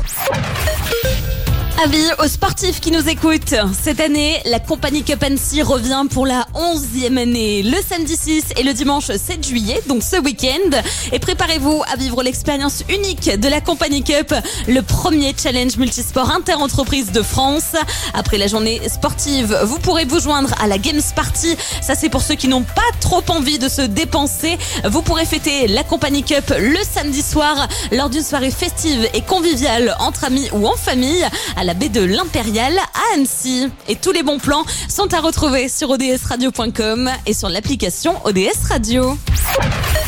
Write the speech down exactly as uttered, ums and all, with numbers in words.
Avis aux sportifs qui nous écoutent. Cette année, la Compagnie Cup Annecy revient pour la onzième année. Le samedi six et le dimanche sept juillet, donc ce week-end. Et préparez-vous à vivre l'expérience unique de la Compagnie Cup, le premier challenge multisport inter-entreprise de France. Après la journée sportive, vous pourrez vous joindre à la Games Party. Ça, c'est pour ceux qui n'ont pas trop envie de se dépenser. Vous pourrez fêter la Compagnie Cup le samedi soir lors d'une soirée festive et conviviale entre amis ou en famille à la baie de l'Impérial à Annecy. Et tous les bons plans sont à retrouver sur o d s radio point com et sur l'application O D S Radio.